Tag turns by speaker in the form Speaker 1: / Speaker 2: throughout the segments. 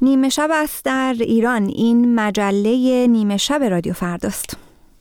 Speaker 1: نیمه شب است در ایران. این مجله نیمه شب رادیو فرداست.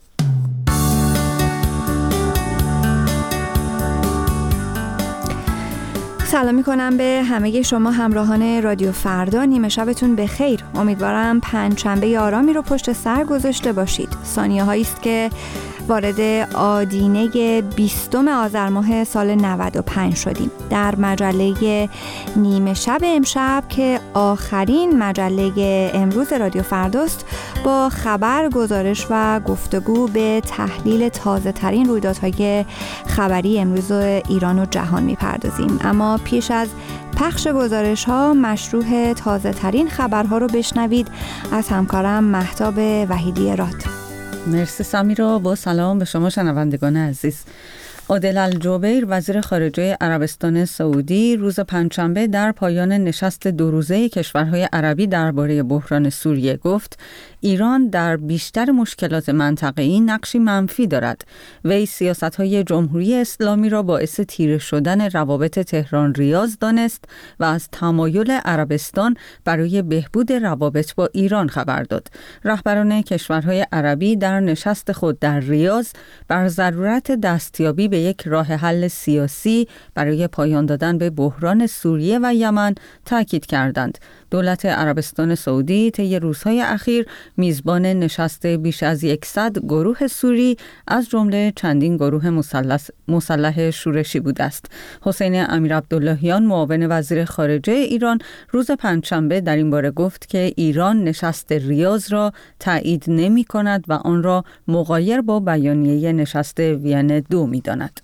Speaker 1: سلام می‌کنم به همه شما همراهان رادیو فردا. نیمه شبتون بخیر. امیدوارم پنجشنبه آرامی رو پشت سر گذاشته باشید. ثانیه‌هایی است که وارد آدینه 20 آذر ماه سال 95 شدیم. در مجله نیمه شب امشب که آخرین مجله امروز رادیو فرداست، با خبر، گزارش و گفتگو به تحلیل تازه ترین رویدادهای خبری امروز ایران و جهان میپردازیم. اما پیش از پخش گزارش ها مشروع تازه ترین خبرها رو بشنوید از همکارم مهتاب وحیدی راد.
Speaker 2: مرسی سمیرا. با سلام به شما شنوندگان عزیز. عادل الجبیر وزیر خارجه عربستان سعودی روز پنجشنبه در پایان نشست 2 روزه کشورهای عربی درباره بحران سوریه گفت ایران در بیشتر مشکلات منطقه‌ای نقشی منفی دارد. وی سیاست‌های جمهوری اسلامی را باعث تیره شدن روابط تهران ریاض دانست و از تمایل عربستان برای بهبود روابط با ایران خبر داد. رهبران کشورهای عربی در نشست خود در ریاض بر ضرورت دستیابی به یک راه حل سیاسی برای پایان دادن به بحران سوریه و یمن تاکید کردند. دولت عربستان سعودی طی روزهای اخیر میزبان نشست بیش از 100 گروه سوری از جمله چندین گروه مسلح شورشی بوده است. حسین امیرعبداللهیان معاون وزیر خارجه ایران روز پنجشنبه در این باره گفت که ایران نشست ریاض را تایید نمی کند و آن را مغایر با بیانیه نشست وین 2 می داند.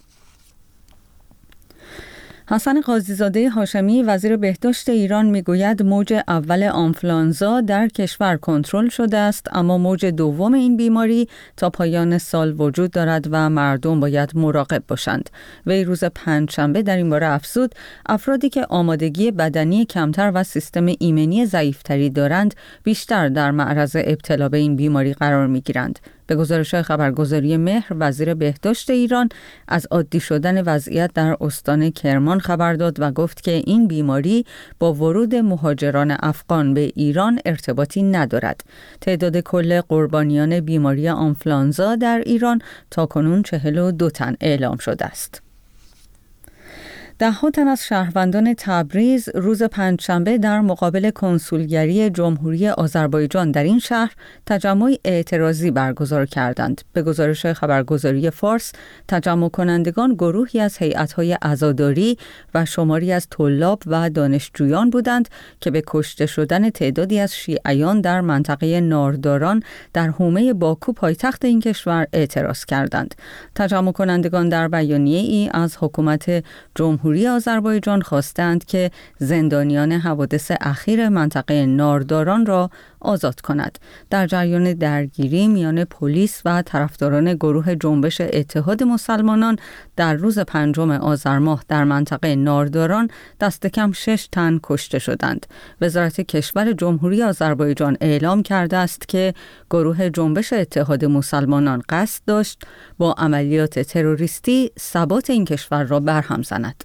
Speaker 2: حسن قاضی‌زاده هاشمی وزیر بهداشت ایران میگوید موج اول آنفولانزا در کشور کنترل شده است، اما موج دوم این بیماری تا پایان سال وجود دارد و مردم باید مراقب باشند. وی روز پنجشنبه در این باره افزود افرادی که آمادگی بدنی کمتر و سیستم ایمنی ضعیف‌تری دارند بیشتر در معرض ابتلا به این بیماری قرار می‌گیرند. به گزارش خبرگزاری مهر وزیر بهداشت ایران از عادی شدن وضعیت در استان کرمان خبر داد و گفت که این بیماری با ورود مهاجران افغان به ایران ارتباطی ندارد. تعداد کل قربانیان بیماری آنفولانزا در ایران تاکنون 42 تن اعلام شده است. 10 تن از شهروندان تبریز روز پنجشنبه در مقابل کنسولگری جمهوری آذربایجان در این شهر تجمع اعتراضی برگزار کردند. به گزارش خبرگزاری فارس، تجمع کنندگان گروهی از هیئت‌های عزاداری و شماری از طلاب و دانشجویان بودند که به کشته شدن تعدادی از شیعیان در منطقه نارداران در حومه باکو پایتخت این کشور اعتراض کردند. تجمع کنندگان در بیانیه‌ای از حکومت جمهوری آذربایجان خواستند که زندانیان حوادث اخیر منطقه نارداران را آزاد کند. در جریان درگیری میان پلیس و طرفداران گروه جنبش اتحاد مسلمانان در روز 5 آذر ماه در منطقه نارداران دست کم 6 تن کشته شدند. وزارت کشور جمهوری آذربایجان اعلام کرده است که گروه جنبش اتحاد مسلمانان قصد داشت با عملیات تروریستی ثبات این کشور را برهم زند.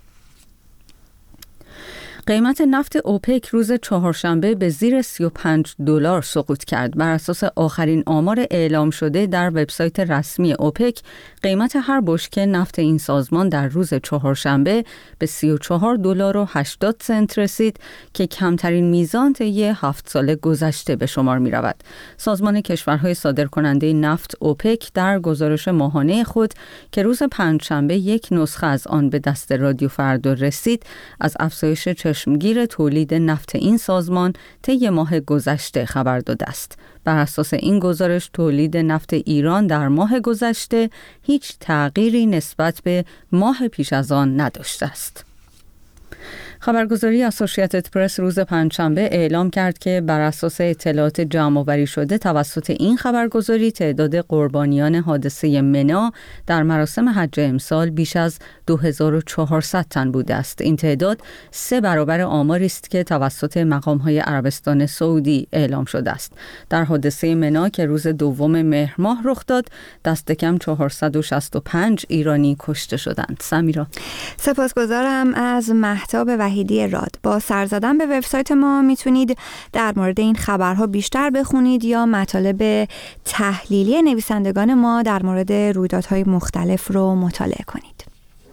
Speaker 2: قیمت نفت اوپک روز چهارشنبه به زیر $35 سقوط کرد. بر اساس آخرین آمار اعلام شده در وبسایت رسمی اوپک، قیمت هر بشکه نفت این سازمان در روز چهارشنبه به $34.80 رسید که کمترین میزان طی 7 سال گذشته به شمار می رود. سازمان کشورهای صادرکننده نفت اوپک در گزارش ماهانه خود که روز پنجشنبه یک نسخه از آن به دست رادیو فردا رسید، از افزایش چشمگیر تولید نفت این سازمان طی ماه گذشته خبر داده است. بر اساس این گزارش تولید نفت ایران در ماه گذشته هیچ تغییری نسبت به ماه پیش از آن نداشته است. خبرگزاری اسوسییتد پرس روز پنجشنبه اعلام کرد که بر اساس اطلاعات جمع‌آوری شده توسط این خبرگزاری تعداد قربانیان حادثه منی در مراسم حج امسال بیش از 2400 تن بوده است. این تعداد 3 برابر آماری است که توسط مقام‌های عربستان سعودی اعلام شده است. در حادثه منی که روز 2 مهر ماه رخ داد، دست کم 465 ایرانی کشته شدند. سمیرا،
Speaker 1: سپاسگزارم از مهتاب وحیدی راد. با سر زدن به وبسایت ما میتونید در مورد این خبرها بیشتر بخونید یا مطالب تحلیلی نویسندگان ما در مورد رویدادهای مختلف رو مطالعه کنید.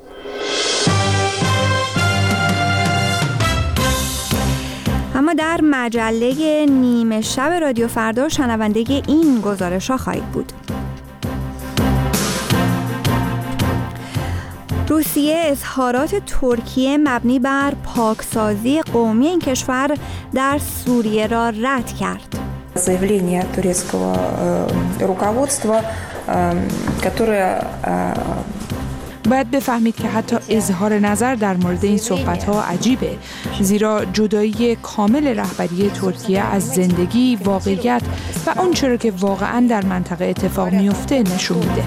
Speaker 1: اما در مجله نیمه شب رادیو فردا شنونده این گزارش ها خواهید بود. روسیه اظهارات ترکیه مبنی بر پاکسازی قومی این کشور در سوریه را رد کرد.
Speaker 3: заявление турецкого руководства, которое
Speaker 4: باید بفهمید که حتی اظهار نظر در مورد این صحبت‌ها عجیبه، زیرا جدایی کامل رهبری ترکیه از زندگی، واقعیت و اون چرا که واقعاً در منطقه اتفاق میفته نشون میده.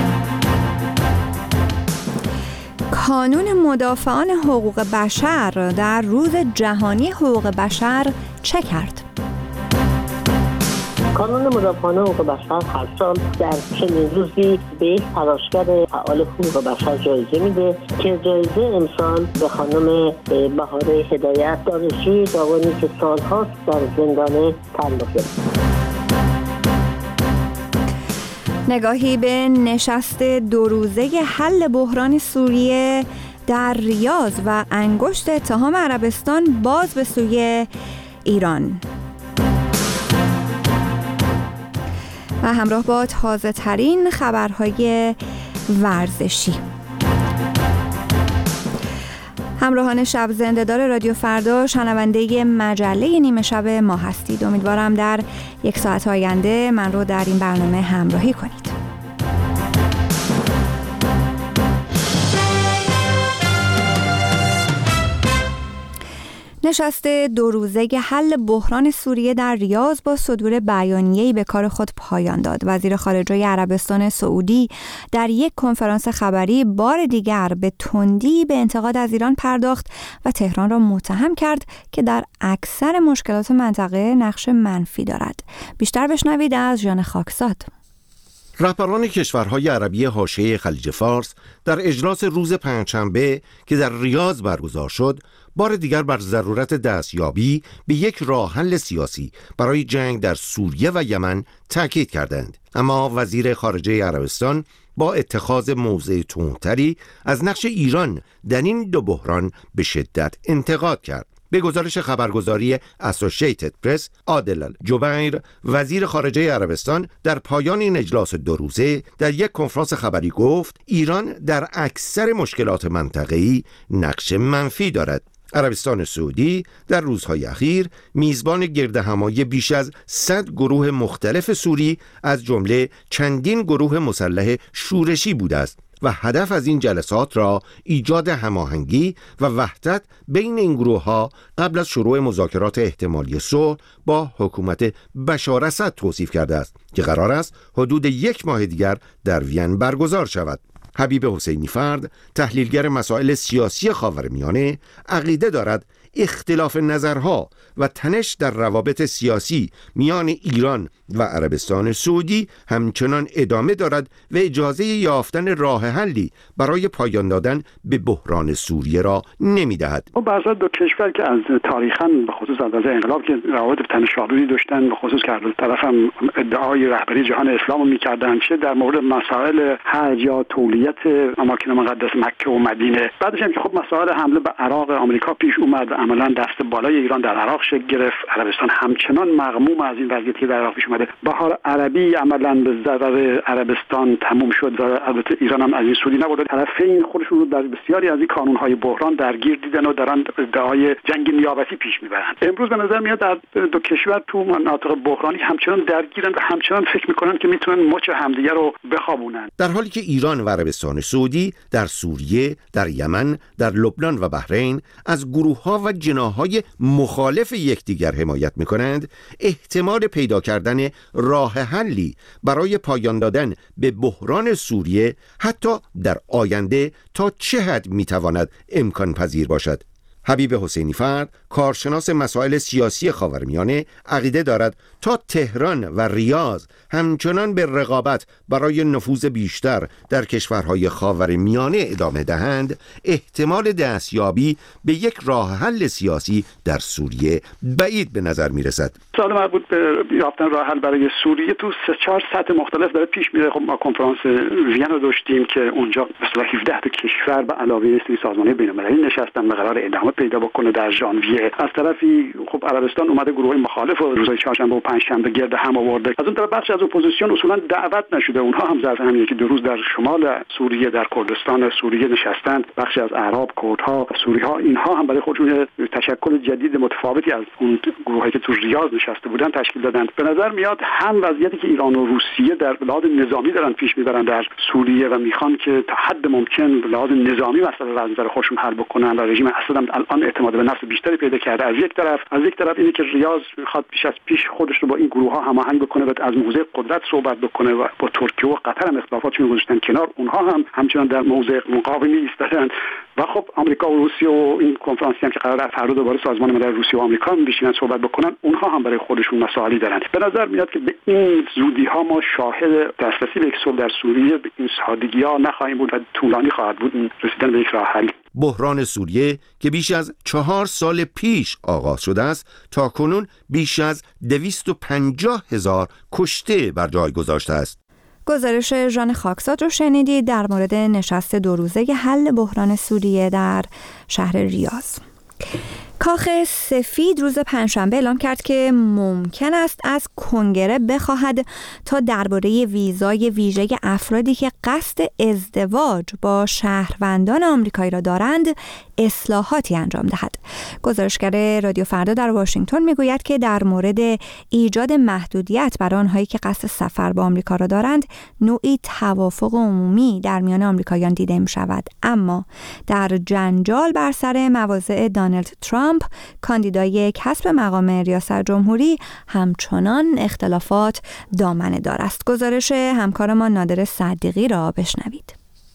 Speaker 1: کانون مدافعان حقوق بشر در روز جهانی حقوق بشر چه کرد؟
Speaker 5: کانون مدافعان حقوق بشر هر سال در چنین روزی به یک تلاشگر فعال حقوق بشر جایزه میده که جایزه امسال به خانم بهاره هدایت، دانشجوی داوانی که سالهاست در زندان تعلق گرفته.
Speaker 1: نگاهی به نشست 2 روزه حل بحران سوریه در ریاض و انگشت اتهام عربستان باز به سوی ایران. و همراه با تازه ترین خبرهای ورزشی. همراهان شب زنده‌دار رادیو فردا شنونده مجله نیمه شب ما هستید. امیدوارم در 1 ساعت آینده من رو در این برنامه همراهی کنید. نشست 2 روزه حل بحران سوریه در ریاض با صدور بیانیه‌ای به کار خود پایان داد. وزیر خارجه عربستان سعودی در یک کنفرانس خبری بار دیگر به تندی به انتقاد از ایران پرداخت و تهران را متهم کرد که در اکثر مشکلات منطقه نقش منفی دارد. بیشتر بشنوید از ژان خاکزاد.
Speaker 6: رهبران کشورهای عربی حاشیه خلیج فارس در اجلاس روز پنجشنبه که در ریاض برگزار شد، بار دیگر بر ضرورت دستیابی به یک راه حل سیاسی برای جنگ در سوریه و یمن تاکید کردند. اما وزیر خارجه عربستان با اتخاذ موضع تندتری از نقش ایران در این 2 بحران به شدت انتقاد کرد. به گزارش خبرگزاری اسوسییتد پرس، عادل الجبیر، وزیر خارجه عربستان در پایان این اجلاس 2 روزه در یک کنفرانس خبری گفت ایران در اکثر مشکلات منطقه‌ای نقش منفی دارد. عربستان سعودی در روزهای اخیر میزبان گردهمایی بیش از 100 گروه مختلف سوری از جمله چندین گروه مسلح شورشی بوده است و هدف از این جلسات را ایجاد هماهنگی و وحدت بین این گروه‌ها قبل از شروع مذاکرات احتمالی صلح با حکومت بشار اسد توصیف کرده است که قرار است حدود 1 ماه دیگر در وین برگزار شود. حبیب حسینی فرد، تحلیلگر مسائل سیاسی خاورمیانه، عقیده دارد اختلاف نظرها و تنش در روابط سیاسی میان ایران و عربستان سعودی همچنان ادامه دارد و اجازه یافتن راه حلی برای پایان دادن به بحران سوریه را نمی‌دهد.
Speaker 7: بعضی 2 کشور که از تاریخاً به خصوص از انقلاب که روابط تنش‌آلودی داشتن، به خصوص که از طرف هم ادعای رهبری جهان اسلام می‌کردن، چه در مورد مسائل حج یا تولیت اماکن مقدس مکه و مدینه، بعدش هم که خب مسائل حمله به عراق آمریکا پیش اومد، عملاً دست بالای ایران در عراق شکل گرفت. عربستان همچنان مغموم از این وضعیتی که در عراق پیش اومده. بهار عربی عملاً به ضرر عربستان تموم شد و البته ایران هم از این سودی نبرد. طرفین خودشون رو در بسیاری از این کانون‌های بحران درگیر دیدن و دارن ادعای جنگ نیابتی پیش میبرن. امروز به نظر میاد در 2 کشور تو مناطق بحرانی همچنان درگیرن و همچنان فکر میکنن که میتونن مچ همدیگه رو بخوابونن.
Speaker 6: در حالی که ایران و عربستان سعودی در سوریه، در یمن، در لبنان و بحرین از گروه‌ها و جناح‌های مخالف یکدیگر حمایت می‌کنند، احتمال پیدا کردن راه حلی برای پایان دادن به بحران سوریه حتی در آینده تا چه حد می‌تواند امکان پذیر باشد؟ حبیب حسینی فرد، کارشناس مسائل سیاسی خاورمیانه، عقیده دارد تا تهران و ریاض همچنان به رقابت برای نفوذ بیشتر در کشورهای خاورمیانه ادامه دهند، احتمال دستیابی به یک راه حل سیاسی در سوریه بعید به نظر می رسد.
Speaker 7: سوال مربوط به یافتن راه حل برای سوریه تو 3-4 سطح مختلف داره پیش میره. خب ما کنفرانس وین رو داشتیم که اونجا مثلا 17 تا کشور به علاوه سازمان بین‌المللی نشستن و قرار ادامه پیدا بکنه در ژانویه. از طرفی خب عربستان اومده گروه مخالف رو روزهای چهارشنبه و پنجشنبه گرد هم آورده. از اون طرف بخش از اپوزیسیون اصولا دعوت نشده. اونها هم ظرف همین که 2 روز در شمال سوریه در کردستان سوریه نشستند. بخشی از اعراب، کردها، سوری‌ها، اینها هم برای خودشون تشکل جدید متفاوتی از اون گروهایی که تو ریاض نشسته بودن تشکیل دادن. به نظر میاد هم وضعیتی که ایران و روسیه در لحاظ نظامی دارن پیش میبرن در سوریه و میخوان که تا حد ممکن به لحاظ نظامی مسئله رو از نظر خودشون حل بکنن و رژیم اسد هم الان اعتماد به نفس بیشتری پیدا کرده. از یک طرف اینه که ریاض میخواد بیش از پیش خودش رو با این گروه ها هماهنگ بکنه و از موضع قدرت صحبت بکنه و با ترکیه و قطر هم اختلافاتشون گذاشتن کنار. اونها هم همچنان در موضع مقاومی ایستادن و خب آمریکا و روسیه و این کنفرانسی هم که قراره فردا دوباره سازمان ملل روسیه و آمریکا هم بشینن صحبت بکنن، اونها هم برای خودشون مسائلی دارن. به نظر میاد که به این زودی ها ما شاهد دسترسی به یک صلح در سوریه به این سادگی ها نخواهیم بود و طولانی خواهد بود رسیدن به یک راه حل.
Speaker 6: بحران سوریه که بیش از 4 سال پیش آغاز شده است، تا کنون بیش از 250,000 کشته بر جای گذاشته است.
Speaker 1: گزارش ژان خاکزاد رو شنیدید در مورد نشست 2 روزه حل بحران سوریه در شهر ریاض. کاخ سفید روز پنجشنبه اعلام کرد که ممکن است از کنگره بخواهد تا درباره ویزای ویژه افرادی که قصد ازدواج با شهروندان آمریکایی را دارند اصلاحاتی انجام دهد. گزارشگر رادیو فردا در واشنگتن میگوید که در مورد ایجاد محدودیت برای آنهایی که قصد سفر با آمریکا را دارند نوعی توافق عمومی در میان آمریکاییان دیده می‌شود، اما در جنجال بر سر مواضع دونالد ترامپ کاندیدای کسب مقام ریاست جمهوری همچنان اختلافات دامنه دار است. گزارش همکارمان نادر صدیقی را بشنوید.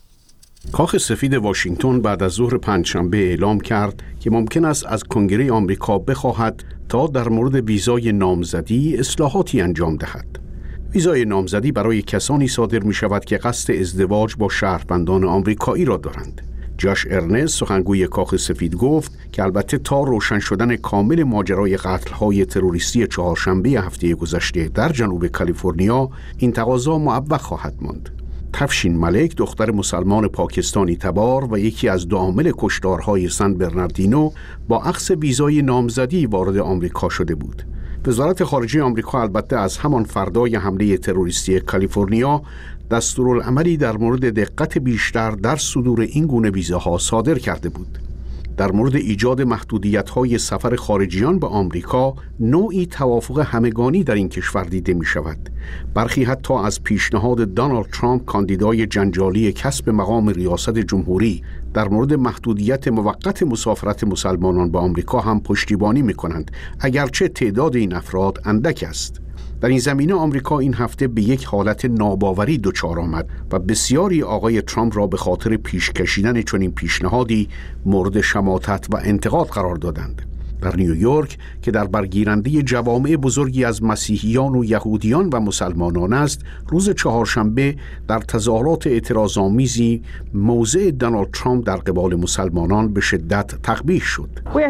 Speaker 8: کاخ سفید واشنگتن بعد از ظهر پنجشنبه اعلام کرد که ممکن است از کنگره آمریکا بخواهد تا در مورد ویزای نامزدی اصلاحاتی انجام دهد. ویزای نامزدی برای کسانی صادر می شود که قصد ازدواج با شهروندان آمریکایی را دارند. جاش ارنست سخنگوی کاخ سفید گفت که البته تا روشن شدن کامل ماجرای قتل‌های تروریستی چهارشنبه هفته گذشته در جنوب کالیفرنیا این تقاضا معوق خواهد ماند. تفشین ملک دختر مسلمان پاکستانی تبار و یکی از 2 عامل کشتارهای سن برناردینو با اخذ ویزای نامزدی وارد آمریکا شده بود. وزارت خارجه آمریکا البته از همان فردای حمله تروریستی کالیفرنیا دستورالعملی در مورد دقت بیشتر در صدور این گونه ویزاها صادر کرده بود. در مورد ایجاد محدودیت‌های سفر خارجیان به آمریکا نوعی توافق همگانی در این کشور دیده می‌شود. برخی حتی از پیشنهاد دونالد ترامپ کاندیدای جنجالی کسب مقام ریاست جمهوری در مورد محدودیت موقت مسافرت مسلمانان به آمریکا هم پشتیبانی می‌کنند، اگرچه تعداد این افراد اندک است. در این زمینه آمریکا این هفته به یک حالت ناباوری دچار آمد و بسیاری آقای ترامپ را به خاطر پیش کشیدن چنین پیشنهادی مورد شماتت و انتقاد قرار دادند. در نیویورک که در برگیرنده جوامع بزرگی از مسیحیان و یهودیان و مسلمانان است، روز چهارشنبه در تظاهرات اعتراض‌آمیزی موضع دونالد ترامپ در قبال مسلمانان به شدت تقبیح شد.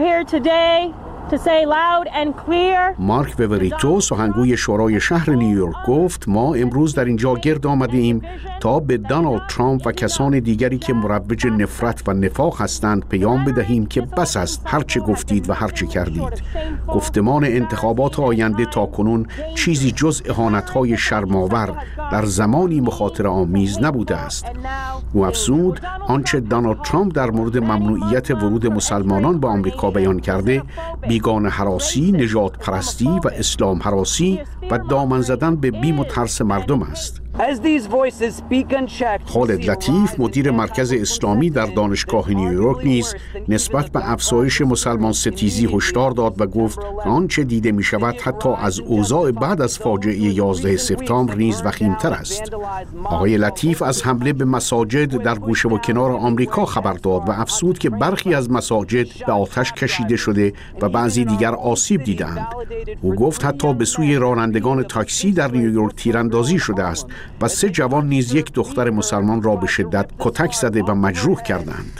Speaker 8: مارک ووریتو سخنگوی شورای شهر نیویورک گفت ما امروز در اینجا گرد آمده ایم تا به دونالد ترامپ و کسان دیگری که مروج نفرت و نفاق هستند پیام بدهیم که بس است هرچه گفتید و هرچه کردید. گفتمان انتخابات آینده تا کنون چیزی جز اهانت‌های شرم‌آور در زمانی مخاطره آمیز نبوده است. او افزود آنچه دونالد ترامپ در مورد ممنوعیت ورود مسلمانان به آمریکا بیان کرده بیگانه هراسی، نژاد پرستی و اسلام هراسی و دامن زدن به بیم و ترس مردم است. خالد لطیف مدیر مرکز اسلامی در دانشگاه نیویورک نیز نسبت به افزایش مسلمان ستیزی هشدار داد و گفت آنچه دیده می شود حتی از اوضاع بعد از فاجعه 11 سپتامبر نیز وخیم‌تر است. آقای لطیف از حمله به مساجد در گوشه و کنار آمریکا خبر داد و افزود که برخی از مساجد به آتش کشیده شده و بعضی دیگر آسیب دیدند. او گفت حتی به سوی رانندگان تاکسی در نیویورک تیراندازی شده است و 3 جوان نیز یک دختر مسلمان را به شدت کتک زده و مجروح کردند.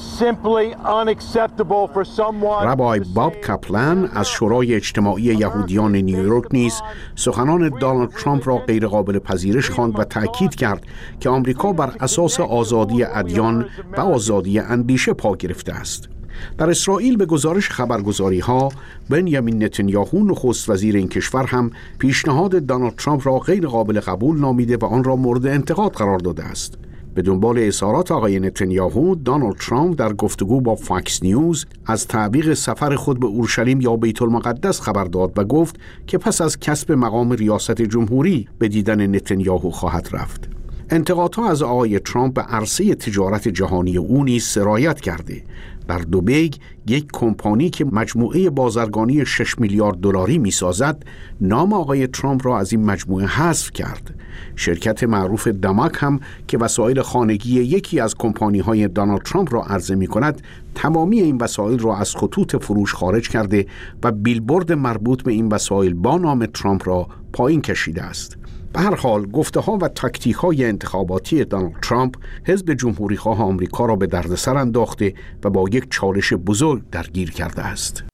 Speaker 8: ربای باب کپلن از شورای اجتماعی یهودیان نیویورک نیز سخنان دونالد ترامپ را غیرقابل پذیرش خواند و تأکید کرد که آمریکا بر اساس آزادی ادیان و آزادی اندیشه پا گرفته است. در اسرائیل به گزارش خبرگزاری‌ها بنیامین نتانیاهو نخست وزیر این کشور هم پیشنهاد دونالد ترامپ را غیر قابل قبول نامیده و آن را مورد انتقاد قرار داده است. به دنبال اظهارات آقای نتانیاهو، دونالد ترامپ در گفتگو با فاکس نیوز از تعویق سفر خود به اورشلیم یا بیت المقدس خبر داد و گفت که پس از کسب مقام ریاست جمهوری به دیدن نتانیاهو خواهد رفت. انتقادها از آقای ترامپ به عرصه تجارت جهانی او نیز سرایت کرده. در دبی یک کمپانی که مجموعه بازرگانی 6 میلیارد دلاری می‌سازد، نام آقای ترامپ را از این مجموعه حذف کرد. شرکت معروف دماک هم که وسایل خانگی یکی از کمپانی‌های دونالد ترامپ را عرضه می‌کند، تمامی این وسایل را از خطوط فروش خارج کرده و بیلبورد مربوط به این وسایل با نام ترامپ را پایین کشیده است. به هر حال گفته‌ها و تاکتیک‌های انتخاباتی دونالد ترامپ حزب جمهوری‌خواه آمریکا را به دردسر انداخته و با یک چالش بزرگ درگیر کرده است.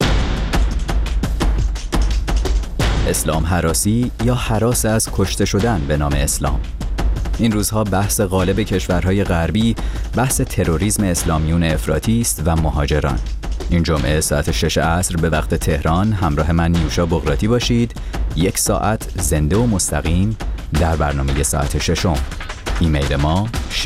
Speaker 9: اسلام هراسی یا هراس از کشته شدن به نام اسلام. این روزها بحث غالب کشورهای غربی بحث تروریسم اسلامیون افراطی است و مهاجران. این جمعه ساعت 6 عصر به وقت تهران همراه من نیوشا بغراتی باشید. 1 ساعت زنده و مستقیم در برنامه ساعت 6. ایمیل ما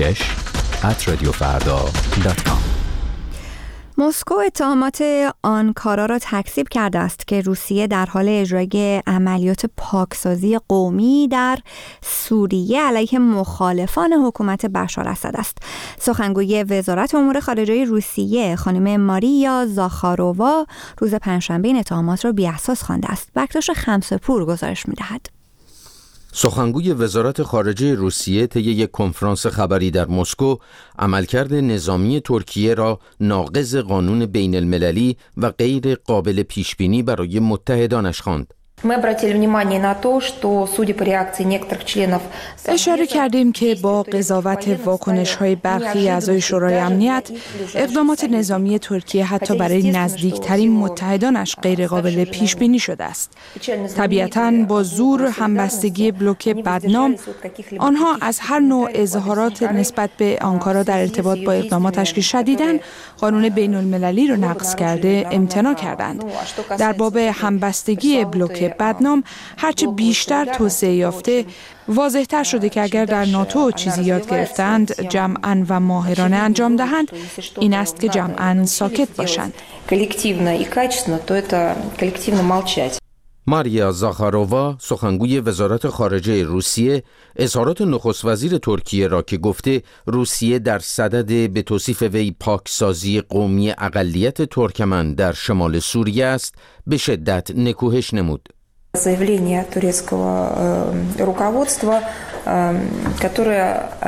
Speaker 9: shesh@radiofarda.com.
Speaker 1: مسکو اتهامات آنکارا را تکذیب کرده است که روسیه در حال اجرای عملیات پاکسازی قومی در سوریه علیه مخالفان حکومت بشار اسد است. سخنگوی وزارت امور خارجه روسیه خانم ماریا زاخارووا روز پنجشنبه این اتهامات را بی‌اساس خوانده است. بکتاش خمسه‌پور گزارش می‌دهد.
Speaker 6: سخنگوی وزارت خارجه روسیه طی یک کنفرانس خبری در مسکو عملکرد نظامی ترکیه را ناقض قانون بین المللی و غیر قابل پیشبینی برای متحدانش خواند.
Speaker 4: اشاره کردیم که با قضاوت واکنش‌های برخی اعضای شورای امنیت، اقدامات نظامی ترکیه حتی برای نزدیکترین متحدانش غیر قابل پیش بینی شده است. طبیعتاً با زور همبستگی بلوک بدنام، آنها از هر نوع اظهارات نسبت به آنکارا در ارتباط با اقداماتش که شدیداً قانون بین المللی را نقض کرده امتناع کردند. در باب همبستگی بلوک بدنام هرچه بیشتر توسعه یافته، واضح‌تر شده که اگر در ناتو چیزی یاد گرفتند جمعاً و ماهرانه انجام دهند، این است که جمعاً ساکت باشند.
Speaker 6: ماریا زاخارووا سخنگوی وزارت خارجه روسیه اظهارات نخست وزیر ترکیه را که گفته روسیه در صدد به توصیف وی پاکسازی قومی اقلیت ترکمن در شمال سوریه است به شدت نکوهش نمود.
Speaker 3: Заявление турецкого руководства, которое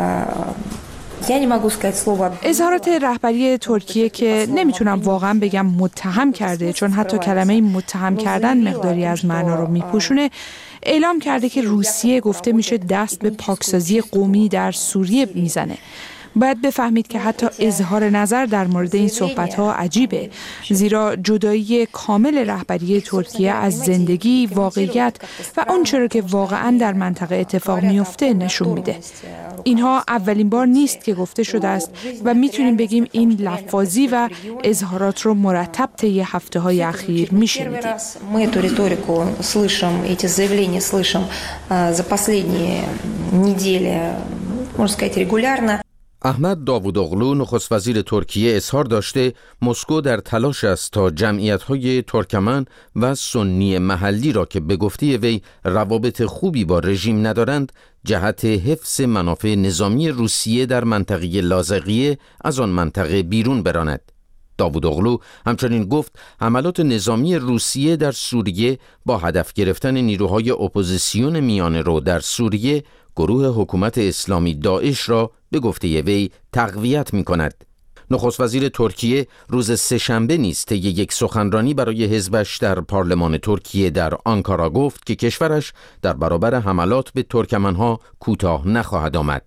Speaker 4: اظهارات رهبری ترکیه که نمیتونم واقعا بگم متهم کرده، چون حتی کلمه متهم کردن مقداری از معنا رو میپوشونه، اعلام کرده که روسیه گفته میشه دست به پاکسازی قومی در سوریه میزنه. باید بفهمید که حتی اظهار نظر در مورد این صحبت‌ها عجیبه، زیرا جدایی کامل رهبری ترکیه از زندگی، واقعیت و اون چرا که واقعاً در منطقه اتفاق میفته نشون میده. اینها اولین بار نیست که گفته شده است و میتونیم بگیم این لفاظی و اظهارات رو مرتب طی هفته‌های اخیر میشنیدیم.
Speaker 3: Мы эту риторику слышим, эти заявления слышим за последние недели, можно сказать, регулярно.
Speaker 6: احمد داوودوغلو نخست وزیر ترکیه اظهار داشته مسکو در تلاش است تا جمعیت‌های ترکمن و سنی محلی را که به گفته وی روابط خوبی با رژیم ندارند جهت حفظ منافع نظامی روسیه در منطقه لاذقیه از آن منطقه بیرون براند. داوودوغلو همچنین گفت حملات نظامی روسیه در سوریه با هدف گرفتن نیروهای اپوزیسیون میانه رو در سوریه گروه حکومت اسلامی داعش را به گفته وی تقویت می کند. نخست وزیر ترکیه روز سه‌شنبه نیز طی یک سخنرانی برای حزبش در پارلمان ترکیه در آنکارا گفت که کشورش در برابر حملات به ترکمنها کوتاه نخواهد آمد.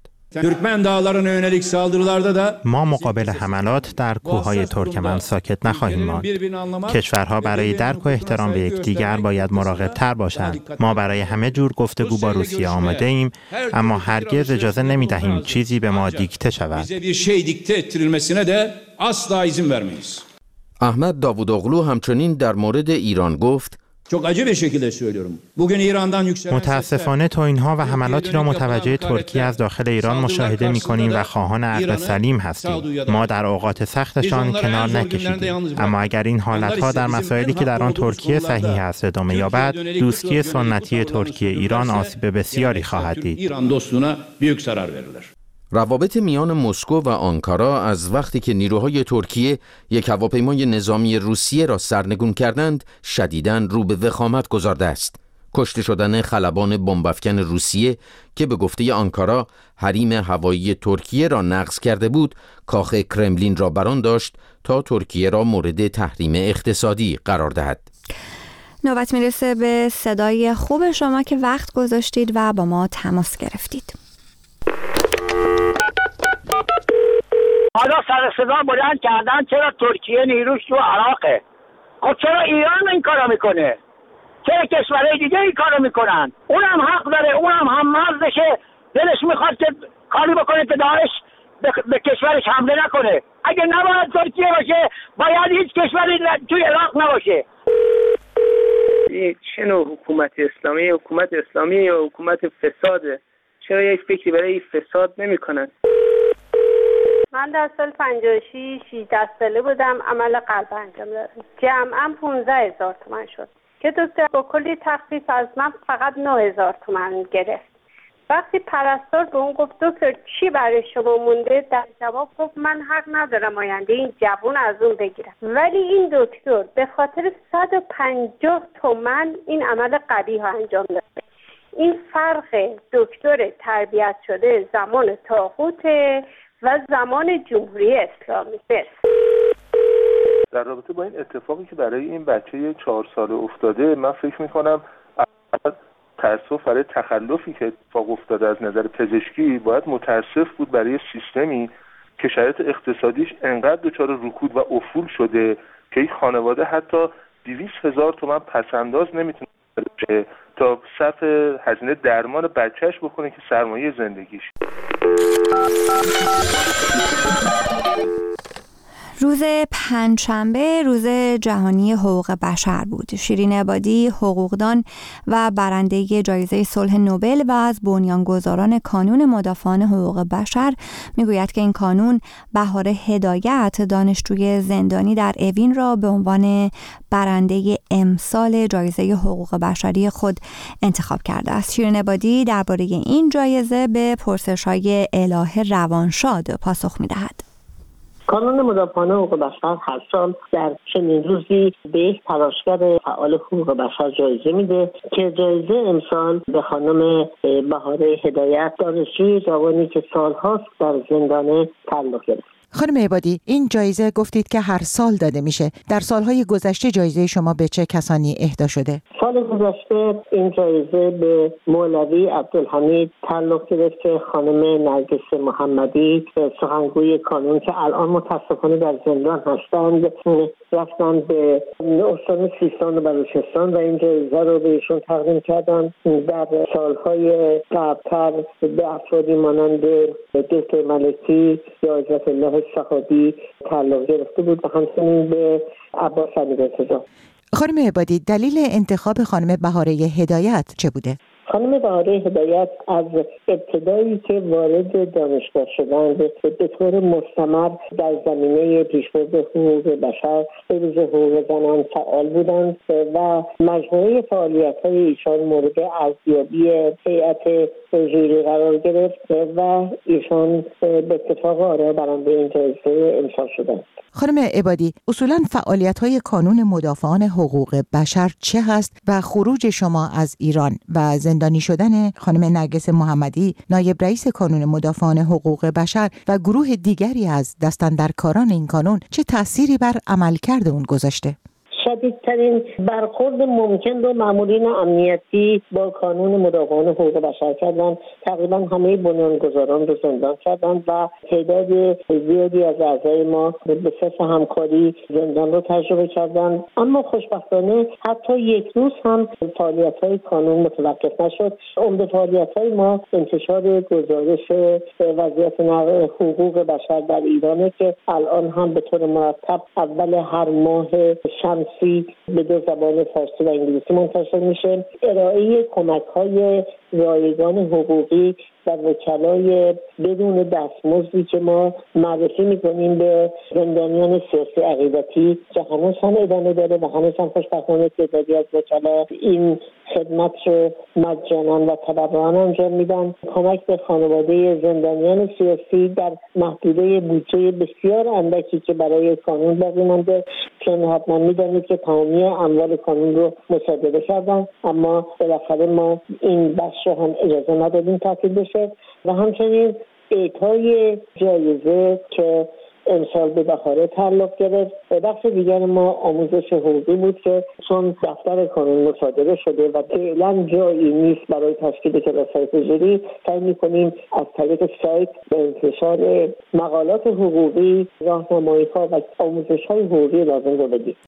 Speaker 10: ما مقابل حملات در کوههای ترکمن ساکت نخواهیم ماند. کشورها برای درک و احترام به یکدیگر باید مراقب‌تر باشند. ما برای همه جور گفتگو با روسیه آماده ایم، اما هرگز اجازه نمی‌دهیم چیزی به ما دیکته شود.
Speaker 6: احمد داوودوغلو همچنین در مورد ایران گفت
Speaker 10: متاسفانه توهین‌ها و حملاتی را متوجه ترکیه از داخل ایران مشاهده می‌کنیم و خواهان عقل سلیم هستیم. ما در اوقات سختشان کنار نکشیدیم، اما اگر این حالت‌ها در مسائلی که در آن ترکیه صحیح است ادامه یابد، دوستی سنتی ترکیه ایران آسیب بسیاری خواهد دید.
Speaker 6: روابط میان مسکو و آنکارا از وقتی که نیروهای ترکیه یک هواپیمای نظامی روسیه را سرنگون کردند شدیداً رو به وخامت گذارده است. کشته شدن خلبان بمب‌افکن روسیه که به گفته آنکارا حریم هوایی ترکیه را نقض کرده بود، کاخ کرملین را بران داشت تا ترکیه را مورد تحریم اقتصادی قرار دهد.
Speaker 1: نوبت میرسه به صدای خوب شما که وقت گذاشتید و با ما تماس گرفتید.
Speaker 11: حالا سر صدا بلند کردن چرا ترکیه نیروش تو عراقه؟ خب چرا ایران این کارو میکنه؟ چرا کشورهای دیگه این کارو میکنن؟ اونم حق داره، اونم هم مرزشه، دلش میخواد که کاری بکنه که داعش به کشورش حمله نکنه. اگه نباید ترکیه باشه باید هیچ کشوری توی عراق نباشه.
Speaker 12: چه نوع حکومت اسلامی؟ حکومت اسلامی یا حکومت فساده؟ چرا یک فکری برای فساد نمیکنن؟
Speaker 13: من در سال 56 18 ساله بودم، عمل قلب انجام دادم. جمعاً 15,000 تومان شد که دکتر با کلی تخفیف از من فقط 9,000 تومان گرفت. وقتی پرستار به اون گفت دکتر چی برای شما مونده، در جواب گفت من حق ندارم آینده این جوون از اون بگیرم، ولی این دکتر به خاطر 150 تومان این عمل قبیح انجام داد. این فرق دکتر تربیت شده زمان طاغوت و زمان جمهوری اسلامی است.
Speaker 14: در رابطه با این اتفاقی که برای این بچه 4 ساله افتاده، من فکر میکنم تأسف برای تخلفی که اتفاق افتاده از نظر پزشکی باید متاسف بود برای سیستمی که شرایط اقتصادیش انقدر دچار رکود و افول شده که این خانواده حتی 200,000 تومان پسنداز نمیتونه بشه تا صرف هزینه درمان بچهش بکنه که سرمایه زندگیش.
Speaker 1: روز پنجشنبه روز جهانی حقوق بشر بود. شیرین عبادی، حقوقدان و برنده جایزه صلح نوبل و از بنیانگذاران کانون مدافعان حقوق بشر میگوید که این کانون بهار هدایت، دانشجوی زندانی در اوین را به عنوان برنده امسال جایزه حقوق بشری خود انتخاب کرده است. شیرین عبادی درباره این جایزه به پرسش‌های الهه روانشاد پاسخ می‌دهد.
Speaker 5: کانون مدافعان حقوق بشر هر سال در چنین روزی به یک تلاشگر فعال حقوق بشر جایزه میده که جایزه امسال به خانم بهاره هدایت، دانشجوی جوانی که سالهاست در زندان تعلق گرفت.
Speaker 15: خانم عبادی، این جایزه گفتید که هر سال داده میشه. در سالهای گذشته جایزه شما به چه کسانی اهدا شده؟
Speaker 5: سال گذشته این جایزه به مولوی عبدالحمید تعلق گرفت که خانم نرگس محمدی، سخنگوی کانون که الان متاسفانه در زندان هستند، رفتن به استان سیستان و بلوچستان و این جایزه رو به ایشون تقدیم کردن. در سالهای قبل‌تر به افرادی مانند دکتر ملکی یا عزت الله صحابی تعلق گرفته بود و همچنین به عباس امیررضا.
Speaker 15: خانم عبادی، دلیل انتخاب خانم بهاره هدایت چه بوده؟
Speaker 5: خانم بهاره هدایت از ابتدایی که وارد دانشگاه شدند به طور مستمر در زمینه پیشبرد حقوق بشر به ویژه حقوق زنان فعال بودند و مجموعه فعالیت‌های ایشان مورد ارزیابی هیئت ژوری قرار گرفت و ایشان به اتفاق آرا برنده این جایزه امسال شدند.
Speaker 15: خانم عبادی، اصولاً فعالیت‌های کانون مدافعان حقوق بشر چه هست و خروج شما از ایران و زندانی شدن خانم نرگس محمدی نایب رئیس کانون مدافعان حقوق بشر و گروه دیگری از دستاندرکاران این کانون چه تأثیری بر عملکرد اون گذاشته؟
Speaker 5: شدیدترین برخورد ممکن رو مامورین امنیتی با کانون مدافعان حقوق بشر کردن. تقریبا همه بنیانگذاران رو زندان کردن و تعداد زیادی از اعضای ما به صرف همکاری زندان رو تجربه کردن. اما خوشبختانه حتی یک روز هم فعالیت‌های کانون متوقف نشد. عمده فعالیت‌های ما انتشار گزارش وضعیت حقوق بشر در ایرانه که الان هم به طور مرتب اول هر ماه شمسی به دو زبان فارسی و انگلیسی منتشر میشه. ارائه کمک‌های رایگان حقوقی و وکلای بدون دستمزدی که ما معرفی میکنیم به زندانیان سیاسی عقیدتی که هنوز هم ادامه داره و هنوز هم خوشبختانه تعدادی از وکلا این خدمت رو مجانا و تبرعا انجام میدن. کمک به خانواده زندانیان سیاسی در محدوده بودجه بسیار اندکی که برای کانون باقی مانده، چون حتما میدانید که تمامی اموال کانون رو مصادره کردن، اما بالاخره ما این بخش رو هم اجازه ندادیم تعطیل بشه و همچنین اعطای جایزه که امسال به بهاره تعلق گرفت. بخش دیگر ما آموزش حقوقی بود که چون دفتر کانون مصادره شده و فعلا جایی نیست برای تشکیل کلاس‌های حضوری، سعی می‌کنیم از طریق سایت به انتشار مقالات حقوقی، راهنمایی‌ها و آموزش‌های حقوقی لازم رو بدیم.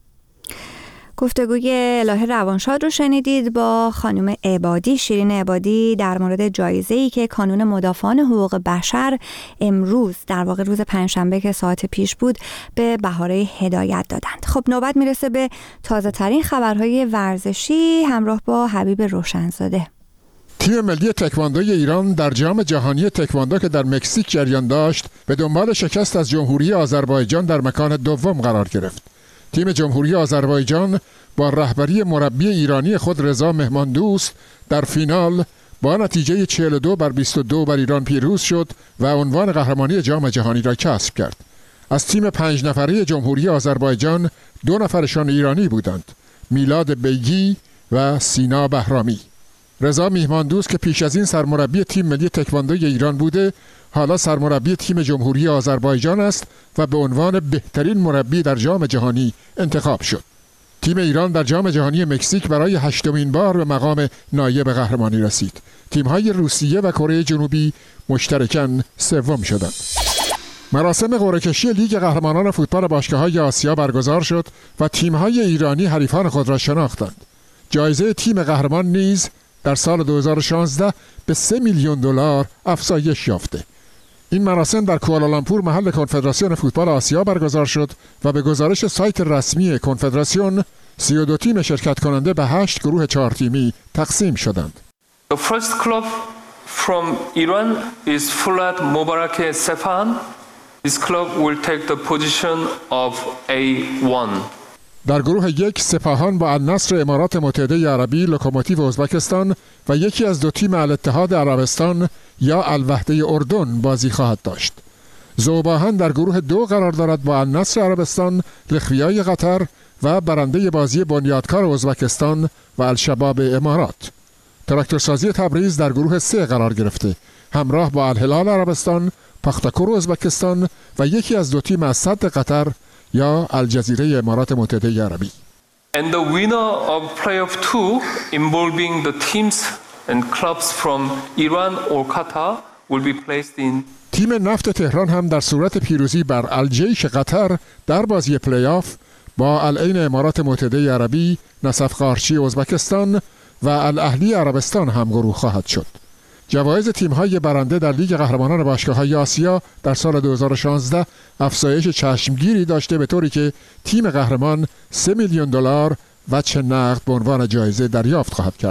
Speaker 1: گفتگوی الهه روانشاد رو شنیدید با خانم عبادی، شیرین عبادی، در مورد جایزه‌ای که کانون مدافعان حقوق بشر امروز در واقع روز پنجشنبه که ساعت پیش بود به بهاره هدایت دادند. خب نوبت میرسه به تازه ترین خبرهای ورزشی همراه با حبیب روشنزاده.
Speaker 16: تیم ملی تکواندوی ایران در جام جهانی تکواندو که در مکزیک جریان داشت به دنبال شکست از جمهوری آذربایجان در مکان دوم قرار گرفت. تیم جمهوری آذربایجان با رهبری مربی ایرانی خود رضا مهماندوست در فینال با نتیجه 42-22 بر ایران پیروز شد و عنوان قهرمانی جام جهانی را کسب کرد. از تیم 5 نفره جمهوری آذربایجان 2 نفرشان ایرانی بودند، میلاد بیگی و سینا بهرامی. رضا مهماندوست که پیش از این سرمربی تیم ملی تکواندوی ایران بوده، حالا سرمربی تیم جمهوری آذربایجان است و به عنوان بهترین مربی در جام جهانی انتخاب شد. تیم ایران در جام جهانی مکزیک برای 8مین بار به مقام نایب قهرمانی رسید. تیم‌های روسیه و کره جنوبی مشترکاً سوم شدند. مراسم قرعه‌کشی لیگ قهرمانان فوتبال باشگاه‌های آسیا برگزار شد و تیم‌های ایرانی حریفان خود را شناختند. جایزه تیم قهرمان نیز در سال 2016 به $3 میلیون افزایش یافته. این مراسم در کوالالامپور محل کنفدراسیون فوتبال آسیا برگزار شد و به گزارش سایت رسمی کنفدراسیون 32 تیم شرکت کننده به 8 گروه 4 تیمی تقسیم شدند.
Speaker 17: The first club from Iran is Fulat Mobarake Sepahan. This club will take the position of A1.
Speaker 16: در گروه 1 سپاهان با النصر امارات متحده عربی، لوکوموتیو ازبکستان و یکی از 2 تیم الاتحاد عربستان یا الوحده اردن بازی خواهد داشت. ذوباهن در گروه 2 قرار دارد با النصر عربستان، لخویای قطر و برنده بازی بنیادکار ازبکستان و الشباب امارات. تراکتورسازی تبریز در گروه 3 قرار گرفته، همراه با الهلال عربستان، پختکور ازبکستان و یکی از 2 تیم از صد قطر یا الجزیره امارات متحده عربی.
Speaker 17: And the winner of playoff 2 involving the teams and clubs from Iran or Qatar will be placed in.
Speaker 16: تیم نفت تهران هم در صورت پیروزی بر الجیش قطر در بازی پلی‌آف با العین امارات متحده عربی، نصف قارچی ازبکستان و الاهلی عربستان هم گروه خواهد شد. جوایز تیم‌های برنده در لیگ قهرمانان باشگاه‌های آسیا در سال 2016 افزایش چشمگیری داشته به طوری که تیم قهرمان $3 میلیون و چه نقد به عنوان جایزه دریافت خواهد کرد.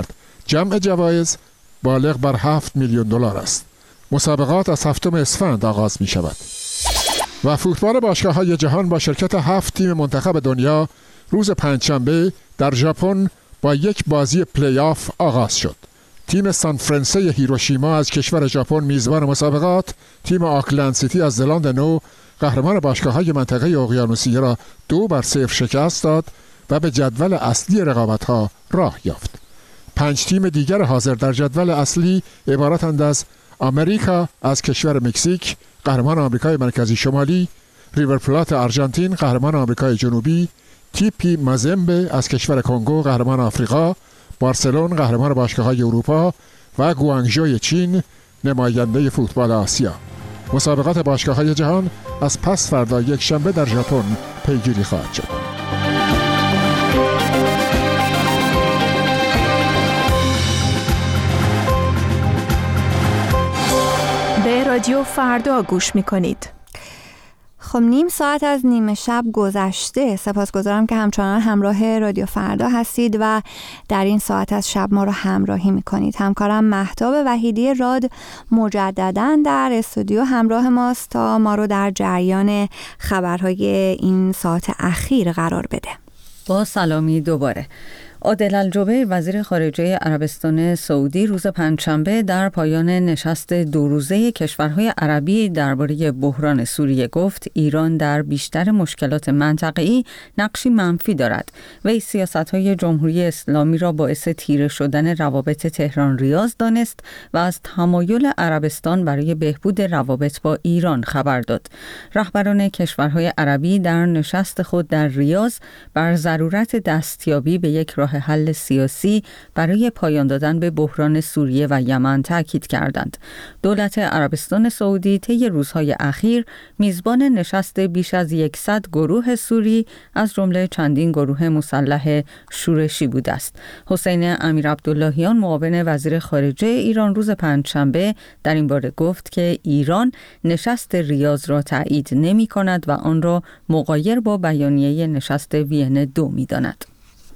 Speaker 16: جمع جوایز بالغ بر 7 میلیون دلار است. مسابقات از 7 اسفند آغاز می شود. و فوتبال باشگاه‌های جهان با شرکت 7 تیم منتخب دنیا روز پنجشنبه در ژاپن با یک بازی پلی آف آغاز شد. تیم سان فرانسه هیروشیما از کشور ژاپن میزبان مسابقات، تیم آکلند سیتی از زلاند نو قهرمان باشگاه‌های منطقه اقیانوسیه را 2-0 شکست داد و به جدول اصلی رقابت‌ها راه یافت. 5 تیم دیگر حاضر در جدول اصلی عبارتند از آمریکا از کشور مکزیک قهرمان آمریکای مرکزی شمالی، ریور پلات آرژانتین قهرمان آمریکای جنوبی، تیپی مازمبه از کشور کنگو قهرمان آفریقا، بارسلون قهرمان باشگاه‌های اروپا و گوانگژوی چین نماینده فوتبال آسیا. مسابقات باشگاه‌های جهان از پس فردا یک شنبه در ژاپن پیگیری خواهد شد.
Speaker 18: به رادیو فردا گوش می‌کنید.
Speaker 1: خب نیم ساعت از نیمه شب گذشته. سپاسگزارم که همچنان همراه رادیو فردا هستید و در این ساعت از شب ما رو همراهی میکنید. همکارم مهتاب وحیدی راد مجدداً در استودیو همراه ماست تا ما رو در جریان خبرهای این ساعت اخیر قرار بده.
Speaker 2: با سلامی دوباره. عادل الجبیر وزیر خارجه عربستان سعودی روز پنجشنبه در پایان نشست 2 روزه کشورهای عربی درباره بحران سوریه گفت ایران در بیشتر مشکلات منطقه‌ای نقشی منفی دارد. وی سیاست‌های جمهوری اسلامی را باعث تیره شدن روابط تهران ریاض دانست و از تمایل عربستان برای بهبود روابط با ایران خبر داد. رهبران کشورهای عربی در نشست خود در ریاض بر ضرورت دستیابی به یک راه حل سیاسی برای پایان دادن به بحران سوریه و یمن تاکید کردند. دولت عربستان سعودی طی روزهای اخیر میزبان نشست بیش از 100 گروه سوری از جمله چندین گروه مسلح شورشی بوده است. حسین امیرعبداللهیان معاون وزیر خارجه ایران روز پنجشنبه در این باره گفت که ایران نشست ریاض را تایید نمی کند و آن را مغایر با بیانیه نشست وین 2 می داند.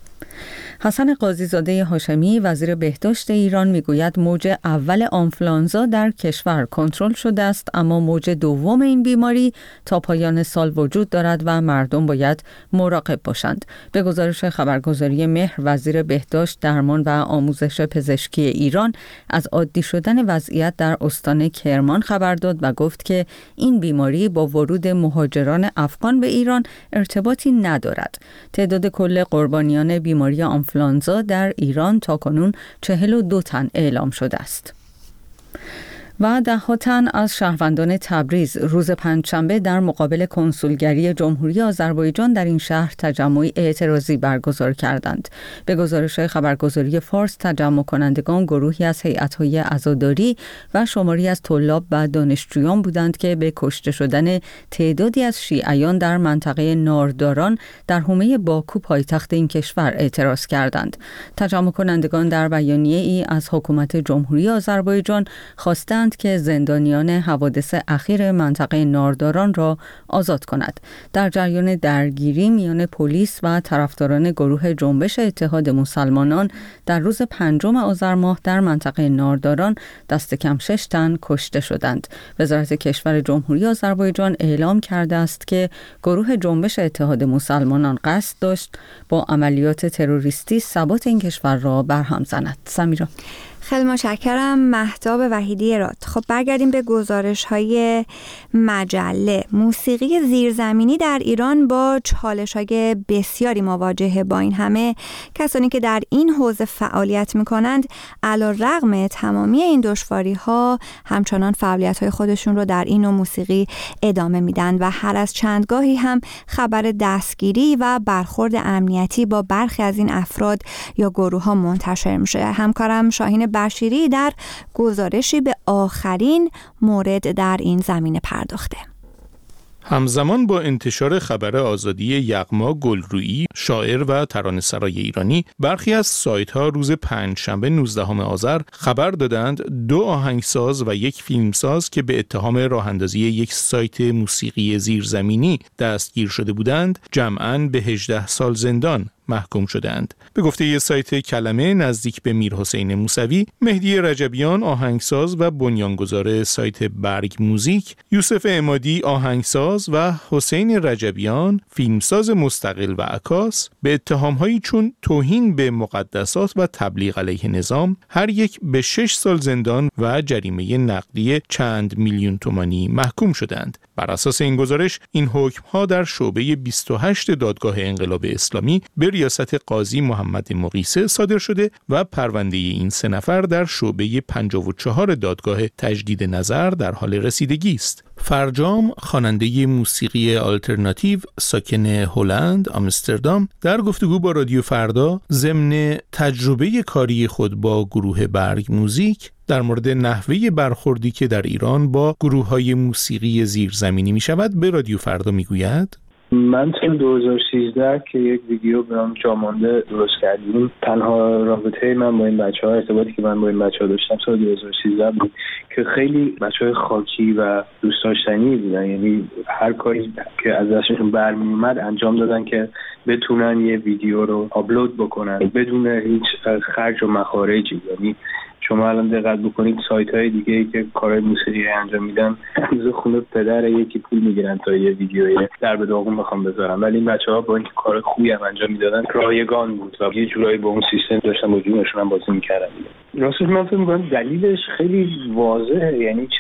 Speaker 2: حسن قاضیزاده هاشمی وزیر بهداشت ایران میگوید موج اول آنفولانزا در کشور کنترل شده است، اما موج دوم این بیماری تا پایان سال وجود دارد و مردم باید مراقب باشند. به گزارش خبرگزاری مهر وزیر بهداشت، درمان و آموزش پزشکی ایران از عادی شدن وضعیت در استان کرمان خبر داد و گفت که این بیماری با ورود مهاجران افغان به ایران ارتباطی ندارد. تعداد کل قربانیان بیماری آنفولانزا در ایران تاکنون 42 تن اعلام شده است. و 10 تن از شهروندان تبریز روز پنجشنبه در مقابل کنسولگری جمهوری آذربایجان در این شهر تجمع اعتراضی برگزار کردند. به گزارش خبرگزاری فارس، تجمع کنندگان گروهی از هیئت‌های عزاداری و شماری از طلاب و دانشجویان بودند که به کشته شدن تعدادی از شیعیان در منطقه نارداران در حومه باکو پایتخت این کشور اعتراض کردند. تجمع کنندگان در بیانیه‌ای از حکومت جمهوری آذربایجان خواستند که زندانیان حوادث اخیر منطقه نارداران را آزاد کند. در جریان درگیری میان پلیس و طرفداران گروه جنبش اتحاد مسلمانان در روز 5 آذر ماه در منطقه نارداران دست کم 6 تن کشته شدند. وزارت کشور جمهوری آذربایجان اعلام کرده است که گروه جنبش اتحاد مسلمانان قصد داشت با عملیات تروریستی ثبات این کشور را برهم زند. سمیرا.
Speaker 1: خیلی متشکرم مهتاب وحیدی راد. خب برگردیم به گزارش‌های مجله. موسیقی زیرزمینی در ایران با چالش‌های بسیاری مواجهه. با این همه کسانی که در این حوزه فعالیت می‌کنند علی‌رغم تمامی این دشواری‌ها همچنان فعالیت‌های خودشون رو در این نوع موسیقی ادامه میدن و هر از چندگاهی هم خبر دستگیری و برخورد امنیتی با برخی از این افراد یا گروه‌ها منتشر میشه. همکارم شاهین بشیری در گزارشی به آخرین مورد در این زمینه پرداخته.
Speaker 19: همزمان با انتشار خبر آزادی یغما گلرویی، شاعر و ترانه‌سرای ایرانی، برخی از سایت‌ها روز پنجشنبه 19 آذر خبر دادند 2 آهنگساز و 1 فیلمساز که به اتهام راه‌اندازی یک سایت موسیقی زیرزمینی دستگیر شده بودند، جمعاً به 18 سال زندان محکوم شدند. به گفته سایت کلمه نزدیک به میرحسین موسوی، مهدی رجبیان آهنگساز و بنیانگذار سایت برگ موزیک، یوسف عمادی آهنگساز و حسین رجبیان فیلمساز مستقل و عکاس به اتهام‌هایی چون توهین به مقدسات و تبلیغ علیه نظام هر یک به 6 سال زندان و جریمه نقدی چند میلیون تومانی محکوم شدند. بر اساس این گزارش، این حکم‌ها در شعبه 28 دادگاه انقلاب اسلامی به ریاست قاضی محمد مقیسه صادر شده و پرونده این 3 نفر در شعبه 54 دادگاه تجدید نظر در حال رسیدگی است. فرجام، خواننده موسیقی آلترناتیو ساکن هلند آمستردام، در گفتگو با رادیو فردا ضمن تجربه کاری خود با گروه برگ موزیک در مورد نحوه برخوردی که در ایران با گروه‌های موسیقی زیرزمینی می‌شود به رادیو فردا میگوید:
Speaker 20: من سال 2013 که یک ویدیو به نام جامانده درست کردیم، تنها رابطه من با این بچه‌ها، ارتباطی که من با این بچه‌ها داشتم سال 2013 بود که خیلی بچه‌های خاکی و دوست داشتنی بودن. یعنی هر کاری که از دستشون برمی اومد انجام دادن که بتونن یه ویدیو رو آپلود بکنن بدون هیچ خرج و مخارجی. یعنی شما الان دقت بکنید سایت‌های دیگه‌ای که کارهای موسیقی انجام میدن از خونه پدر یکی پول میگیرن تا یه ویدیوی در به داغون بخوام بذارن، ولی این بچه‌ها با اینکه کار خوبی هم انجام میدادن رایگان بود و یه جورایی با اون سیستم داشتن با جونشون هم بازی می‌کردن. راستش من فکر می‌کنم دلیلش خیلی واضحه، یعنی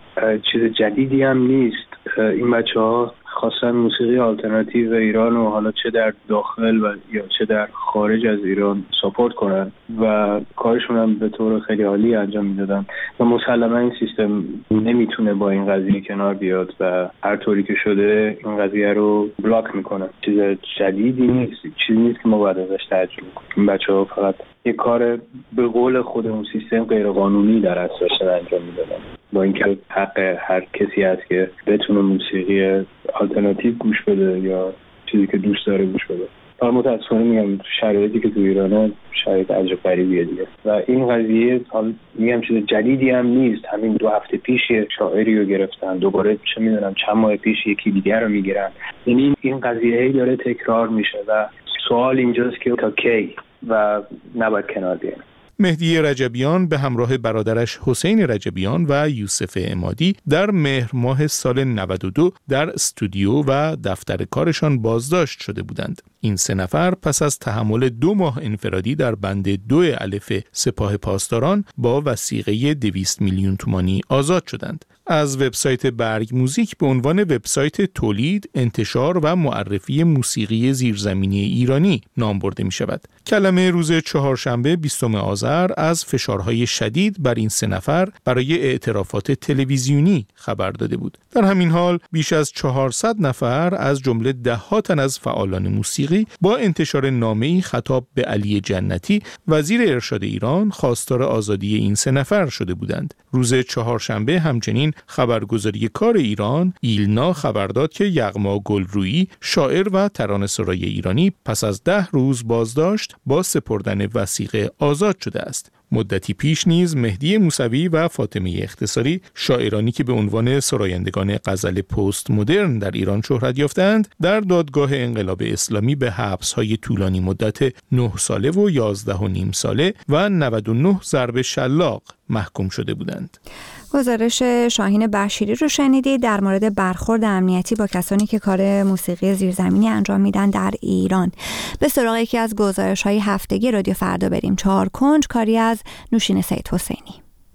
Speaker 20: چیز جدیدی هم نیست. این بچه‌ها خواستن موسیقی آلترناتیو ایران و حالا چه در داخل و یا چه در خارج از ایران ساپورت کنن و کارشون هم به طور خیلی عالی انجام میدادن و مسلما این سیستم نمیتونه با این قضیه کنار بیاد و هر طوری که شده این قضیه رو بلاک میکنه. چیز جدیدی نیست، چیزی نیست که ما باید ازش تعجب کنیم. این بچه‌ها فقط یک کار به قول خود اون سیستم غیرقانونی در اصل انجام میدادن، با اینکه حق هر کسی هست که بتونه موسیقی آلترناتیو گوش بده یا چیزی که دوست داره گوش بده. حالا متأسفانه میگم شرایطی که تو ایرانه شرایط عجب غریبیه دیگه و این قضیه حالا میگم چیز جدیدی هم نیست. همین 2 هفته پیش شاعری رو گرفتن، دوباره چه میدونم چند ماه پیش یکی دیگر رو میگیرن. یعنی این قضیه هی داره تکرار میشه و سوال اینجاست که تا کی و نباید کنار بیان.
Speaker 19: مهدی رجبیان به همراه برادرش حسین رجبیان و یوسف عمادی در مهر ماه سال 92 در استودیو و دفتر کارشان بازداشت شده بودند. این 3 نفر پس از تحمل 2 ماه انفرادی در بند 2 الف سپاه پاسداران با وثیقه 200 میلیون تومانی آزاد شدند. از وبسایت برگ موزیک به عنوان وبسایت تولید، انتشار و معرفی موسیقی زیرزمینی ایرانی نام برده می شود. کلمه روز چهارشنبه 20 آذر از فشارهای شدید بر این 3 نفر برای اعترافات تلویزیونی خبر داده بود. در همین حال بیش از 400 نفر از جمله 10 تن از فعالان موسیقی با انتشار نامه‌ای خطاب به علی جنتی وزیر ارشاد ایران خواستار آزادی این 3 نفر شده بودند. روز چهارشنبه همچنین خبرگزاری کار ایران ایلنا خبر داد که یغما گلرویی شاعر و ترانه‌سرای ایرانی پس از 10 روز بازداشت با سپردن وثیقه آزاد شده است. مدتی پیش نیز مهدی موسوی و فاطمه اختصاری شاعرانی که به عنوان سرایندگان غزل پست مدرن در ایران شهرت یافتند در دادگاه انقلاب اسلامی به حبس‌های طولانی مدت 9 ساله و 11.5 ساله و 99 ضرب شلاق محکوم شده بودند.
Speaker 1: گزارش شاهین بشیری رو شنیدید در مورد برخورد امنیتی با کسانی که کار موسیقی زیرزمینی انجام میدن در ایران. به سراغ یکی از گزارش‌های هفتگی رادیو فردا بریم. 4 کنج کاری از نوشین سید حسینی.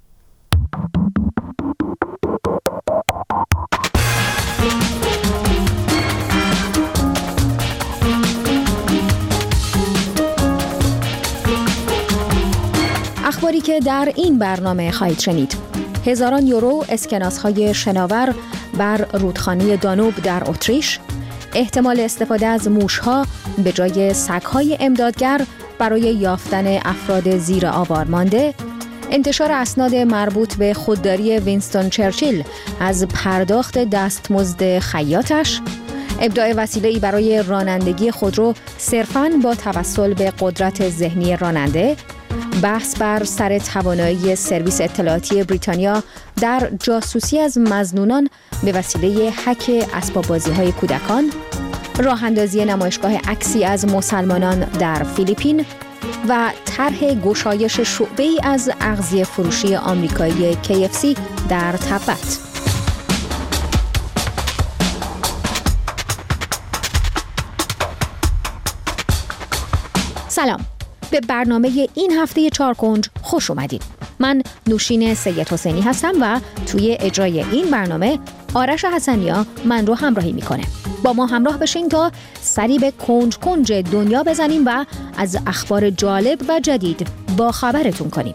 Speaker 21: اخباری که در این برنامه خواهید شنید: هزاران یورو اسکناس‌های شناور بر رودخانه دانوب در اتریش، احتمال استفاده از موش‌ها به جای سگ‌های امدادگر برای یافتن افراد زیر آوار مانده، انتشار اسناد مربوط به خودداری وینستون چرچیل از پرداخت دستمزد خیاطش، ابداع وسیله‌ای برای رانندگی خودرو صرفاً با توسل به قدرت ذهنی راننده، بحث بر سر توانایی سرویس اطلاعاتی بریتانیا در جاسوسی از مظنونان به وسیله هک اسباب بازی‌های کودکان راه اندازی نمایشگاه عکسی از مسلمانان در فیلیپین و طرح گشایش شعبه‌ای از اغذیه فروشی آمریکایی KFC در تبت. سلام، به برنامه این هفته چارکنج خوش اومدید. من نوشین سید حسینی هستم و توی اجرای این برنامه آرش حسنیا من رو همراهی میکنه. با ما همراه بشین تا سری به کنج کنج دنیا بزنیم و از اخبار جالب و جدید با خبرتون کنیم.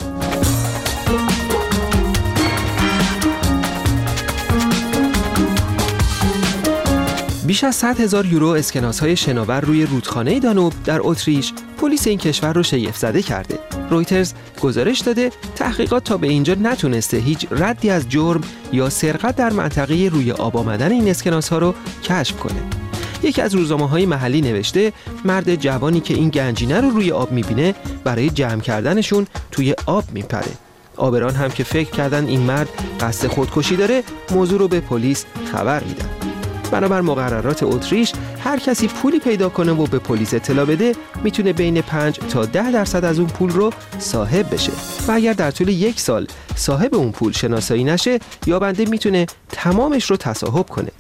Speaker 7: بیش از 100,000 یورو اسکناس‌های شناور روی رودخانه دانوب در اتریش پلیس این کشور رو شگفت زده کرده. رویترز گزارش داده تحقیقات تا به اینجا نتونسته هیچ ردی از جرم یا سرقت در منطقه روی آب آمدن این اسکناس‌ها رو کشف کنه. یکی از روزنامه‌های محلی نوشته مرد جوانی که این گنجینه رو روی آب می‌بینه برای جمع کردنشون توی آب میپره. آبران هم که فکر کردن این مرد قصد خودکشی داره موضوع رو به پلیس خبر میدن. بنابر مقررات اتریش هر کسی پولی پیدا کنه و به پلیس اطلاع بده میتونه بین 5 تا 10% از اون پول رو صاحب بشه و اگر در طول 1 سال صاحب اون پول شناسایی نشه یابنده میتونه تمامش رو تصاحب کنه.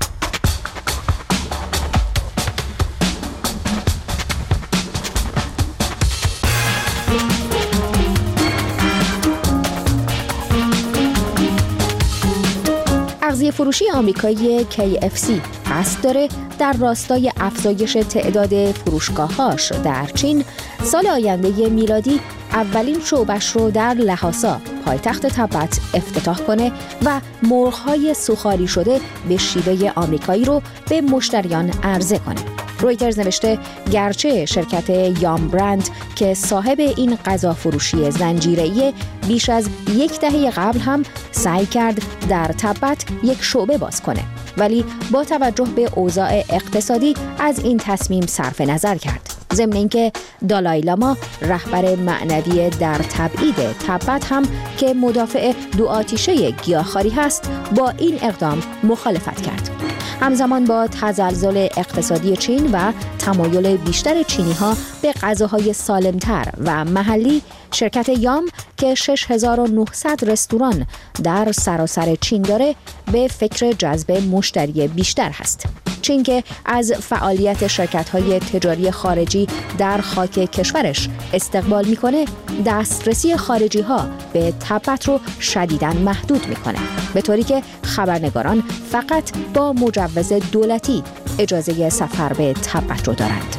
Speaker 21: اغذیه فروشی آمریکایی KFC قصد داره در راستای افزایش تعداد فروشگاه‌هاش در چین سال آینده میلادی اولین شعبش رو در لحاسا پایتخت تبت افتتاح کنه و مرغ‌های سوخاری شده به شیوه آمریکایی رو به مشتریان عرضه کنه. رویترز نوشته گرچه شرکت یام برند که صاحب این غذا فروشی زنجیره‌ای بیش از 1 دهه قبل هم سعی کرد در تبت یک شعبه باز کنه، ولی با توجه به اوضاع اقتصادی از این تصمیم صرف نظر کرد. ضمن اینکه دالای لاما رهبر معنوی در تبعید تبت هم که مدافع دو آتیشه گیاهخواری هست با این اقدام مخالفت کرد. همزمان با تزلزل اقتصادی چین و تمایل بیشتر چینی‌ها به غذاهای سالم‌تر و محلی، شرکت یام که 6900 رستوران در سراسر چین داره به فکر جذب مشتری بیشتر هست. چین که از فعالیت شرکت‌های تجاری خارجی در خاک کشورش استقبال می‌کنه، دسترسی خارجی‌ها به تبت رو شدیداً محدود می‌کنه، به طوری که خبرنگاران فقط با مجوز دولتی اجازه سفر به تبت رو دارند.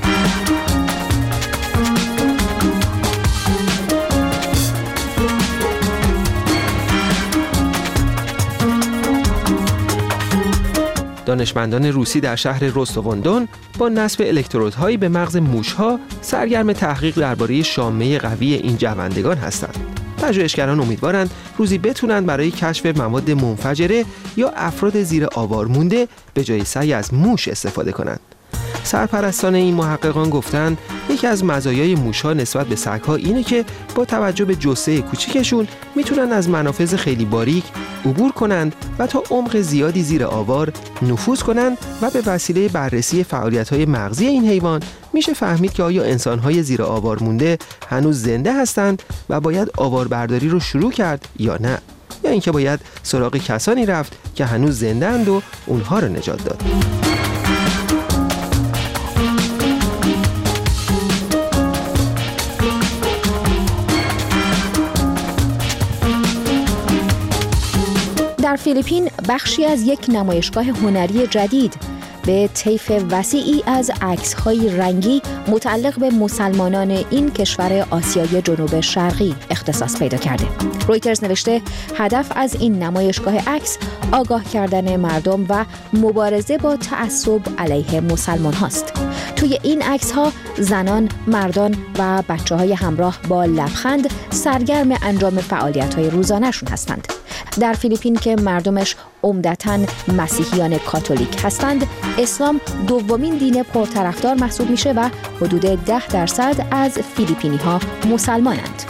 Speaker 7: دانشمندان روسی در شهر روستوون با نصب الکترودهایی به مغز موش‌ها سرگرم تحقیق درباره شامه قوی این جوندگان هستند. پژوهشگران امیدوارند روزی بتونن برای کشف مواد منفجره یا افراد زیر آوار مونده به جای سعی از موش استفاده کنند. سرپرستان این محققان گفتند یکی از مزایای موش‌ها نسبت به سگ‌ها اینه که با توجه به جثه کوچیکشون میتونن از منافذ خیلی باریک عبور کنند و تا عمق زیادی زیر آوار نفوذ کنند و به وسیله بررسی فعالیت‌های مغزی این حیوان میشه فهمید که آیا انسان‌های زیر آوار مونده هنوز زنده هستند و باید آواربرداری رو شروع کرد یا نه، یا اینکه باید سراغ کسانی رفت که هنوز زنده اند و اونها رو نجات داد.
Speaker 21: در فیلیپین بخشی از یک نمایشگاه هنری جدید به طیف وسیعی از عکس‌های رنگی متعلق به مسلمانان این کشور آسیای جنوب شرقی اختصاص پیدا کرده. رویترز نوشته هدف از این نمایشگاه عکس آگاه کردن مردم و مبارزه با تعصب علیه مسلمان هاست. توی این عکس‌ها زنان، مردان و بچه‌های همراه با لبخند سرگرم انجام فعالیت‌های روزانه‌شون هستند. در فیلیپین که مردمش عمدتاً مسیحیان کاتولیک هستند، اسلام دومین دین پرطرفدار محسوب میشه و حدود 10% از فیلیپینی‌ها مسلمانند.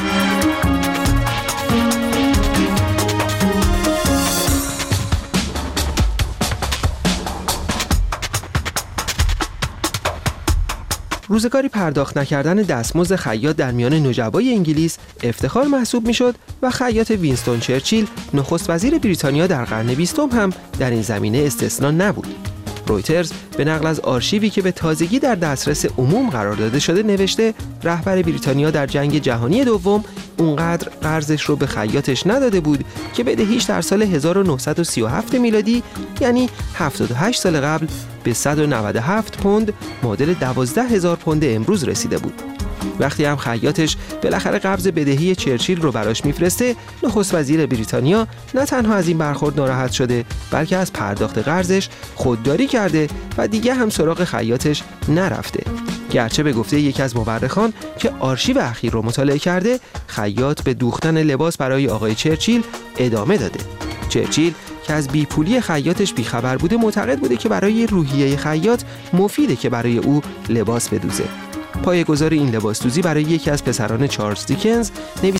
Speaker 7: روزگاری پرداخت نکردن دستمزد خیاط در میان نجبای انگلیس افتخار محسوب میشد و خیاط وینستون چرچیل نخست وزیر بریتانیا در قرن 20 هم در این زمینه استثنا نبود. رویترز به نقل از آرشیوی که به تازگی در دسترس عموم قرار داده شده نوشته رهبر بریتانیا در جنگ جهانی دوم اونقدر قرضش رو به خیاطش نداده بود که بدهیش در سال 1937 میلادی یعنی 78 سال قبل به 197 پوند معادل 12,000 پوند امروز رسیده بود. وقتی هم خیاطش بالاخره قبض بدهی چرچیل رو براش میفرسته، نخست وزیر بریتانیا نه تنها از این برخورد ناراحت شده بلکه از پرداخت قرضش خودداری کرده و دیگه هم سراغ خیاطش نرفته. گرچه به گفته یکی از مورخان که آرشیو اخیر رو مطالعه کرده، خیاط به دوختن لباس برای آقای چرچیل ادامه داده. چرچیل که از بیپولی خیاطش بیخبر بوده معتقد بوده که برای روحیه خیاط مفیده که برای او لباس بدوزه. پایه‌گذار این لباسدوزی برای یکی از پسران چارلز دیکنز